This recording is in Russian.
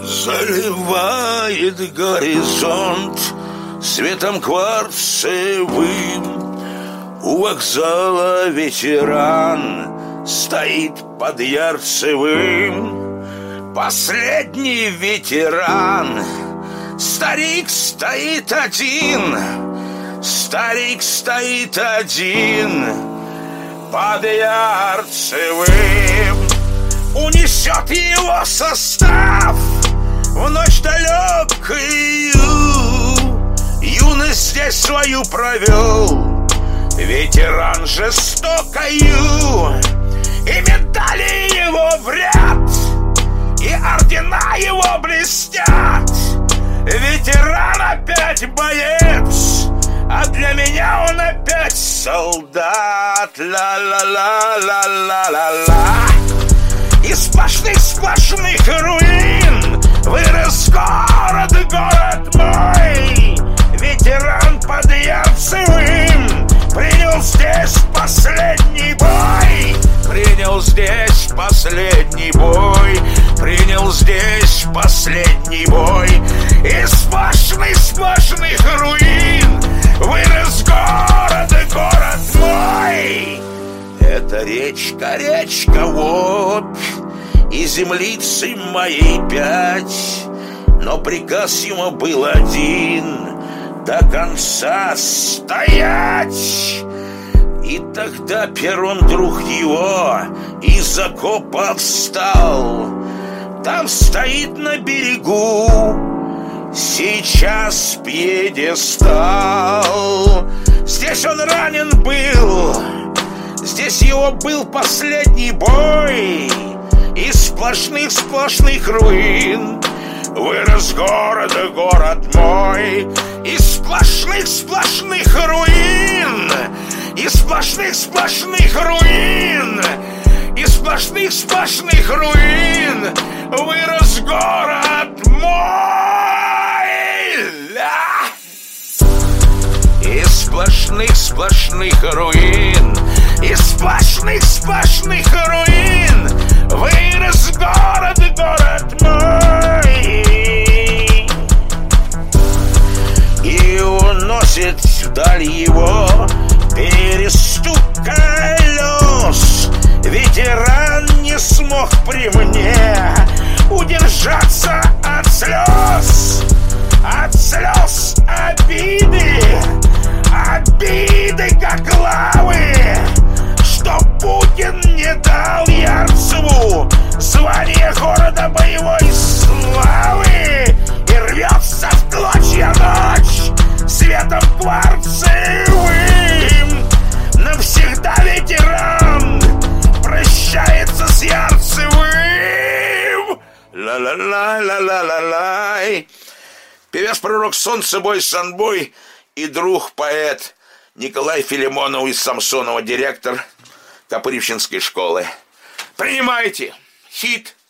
Заливает горизонт светом кварцевым. У вокзала ветеран стоит под Ярцевым. Последний ветеран. Старик стоит один. Старик стоит один под Ярцевым. Унесет его состав в ночь далекую. Юность здесь свою провел ветеран жестокою. И медали его в ряд, и ордена его блестят. Ветеран опять боец, а для меня он опять солдат. Ла-ла-ла-ла-ла-ла-ла. Из сплошных руин вырос город, город мой. Ветеран под Ярцевым принял здесь последний бой. Принял здесь последний бой. Принял здесь последний бой. Из сплошных руин вырос город, город мой. Это речка, речка Обь, и землицы моей 5. Но приказ ему был один: до конца стоять. И тогда Перун, друг его, из окопа встал. Там стоит на берегу сейчас пьедестал. Здесь он ранен был, здесь его был последний бой. Из сплошных руин вырос город, город мой. Из сплошных руин. Из сплошных руин. Из сплошных руин вырос город мой. Из сплошных руин. Из сплошных руин вырос город, город мой. И уносит вдаль его перестук колес. Ветеран не смог при мне удержаться от слез. От слез обиды. Обиды, как лавы, что Путин не дал Ярцеву звание города боевой славы. И рвется в клочья ночь светом кварцевым. Навсегда ветеран прощается с Ярцевым. Ла-ла-ла-ла-ла-ла-лай. Певец-пророк Солнце Бой Санбой и друг-поэт Николай Филимонов из Самсонова, директор Копыревщинской школы. Принимайте! Хит